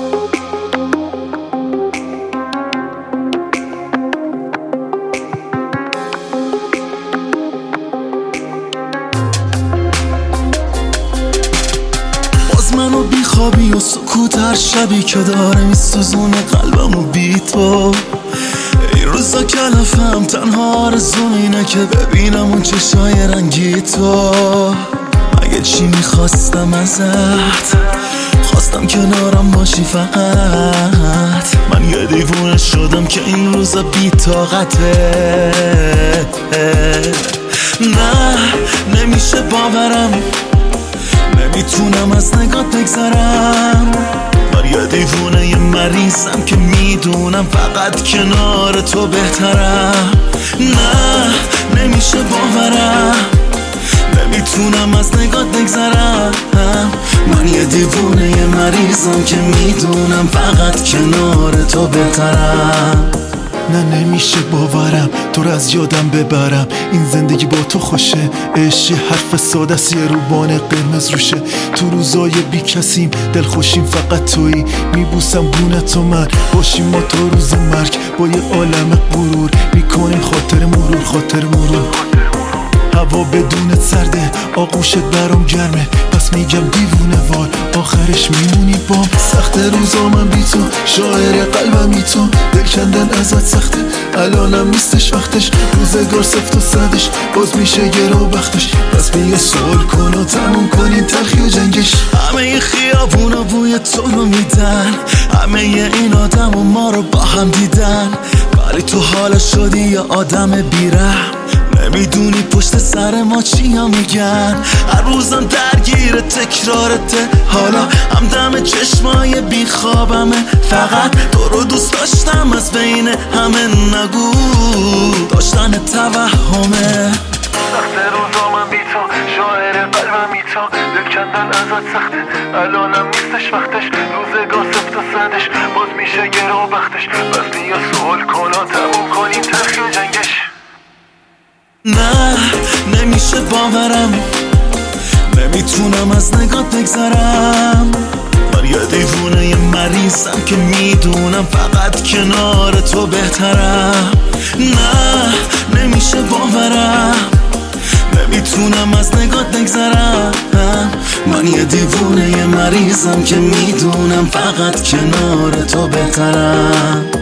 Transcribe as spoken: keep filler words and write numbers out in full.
منو بیخوابی و سکوت هر شبی که داره میسوزونه قلبمو بی تو. این روزا کلافم تنها آرزوم اینه که ببینم اون چشای رنگی تو. مگه چی میخواستم ازت؟ خواستم کنارم باشی فقط. من یه دیوونه شدم که این روزا بی طاقته. نه نمیشه باورم، نمیتونم از نگات بگذرم. من یه دیوونه یه مریضم که میدونم فقط کنار تو بهترم. نه نمیشه باورم، نمیتونم از نگات بگذرم. من یه دیوونه یه مریضم که میدونم فقط کنار تو بهترم. نه نمیشه باورم تو رو از یادم ببرم. این زندگی با تو خوشه، عشق حرف ساده ست، یه روبان قرمز روشه. تو روزای بی کسیم دل خوشیم فقط تویی. میبوسم گونه تو من باشیم ما تو روز مرگ. با یه عالم غرور میکنیم خاطر مرور خاطر مرور. هوا بدون سرده آغوشت برام گرمه، پس میگم دیوونه وار آخرش میمونی بام. سخت روزا من بی تو، شاعر قلبمی تو. دل کندن ازت سخته الانم نیستش وقتش. روزگار سفت و سدش باز میشه گرا بختش. پس بیا سوال کن و تموم کنین تلخی و جنگش. همه این خیابونا بوی تو رو میدن، همه این آدم و ما رو با هم دیدن. ولی تو حالا شدی یه آدم بیرحم، نمیدونی پشت سر ما چیا میگن. هر روزم درگیر تکرارته، حالا هم دم چشمای بیخوابمه. فقط تو رو دوست داشتم از بین همه، نگو داشتن توهمه. سخت روزا من بی تو، شاعر قلبمی تو. دل کندن ازت سخته الانم نیستش وقتش. روزگار سفت و سدش باز میشه گرا بختش. پس بیا سوال کن و تموم کنین تلخی و جنگش. نه نمیشه باورم، نمیتونم از نگات بگذرم. من یه دیوونه یه مریضم که میدونم فقط کنار تو بهترم. نه نمیشه باورم، نمیتونم از نگات بگذرم. من یه دیوونه یه مریضم که میدونم فقط کنار تو بهترم.